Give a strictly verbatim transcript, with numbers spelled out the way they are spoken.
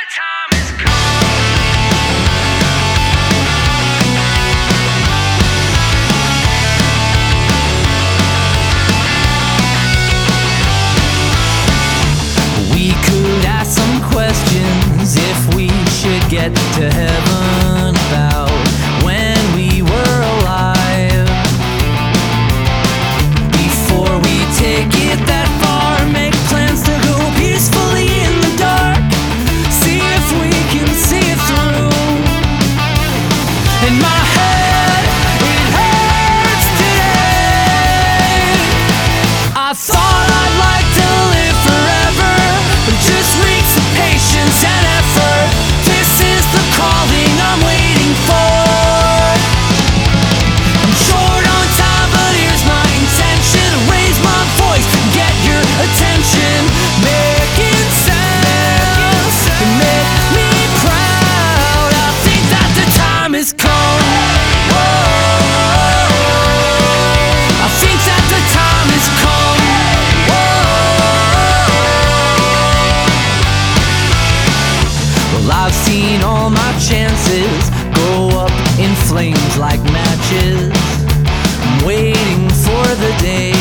time has come. We could ask some questions if we should get to heaven about when we were alive. Before we take it that far, make plans to go peacefully in the dark. See if we can see it through. In my head, it hurts today. I thought I'd like to live forever, but it just reeks of patience and effort. This is the calling I'm waiting for. I'm short on time, but here's my intention. Raise my voice to get your attention. Making sounds to make me proud. I think that the time has come. Whoa. I think that the time has come. Whoa. Well, I've seen all my chances go up in flames like matches. I'm waiting for the day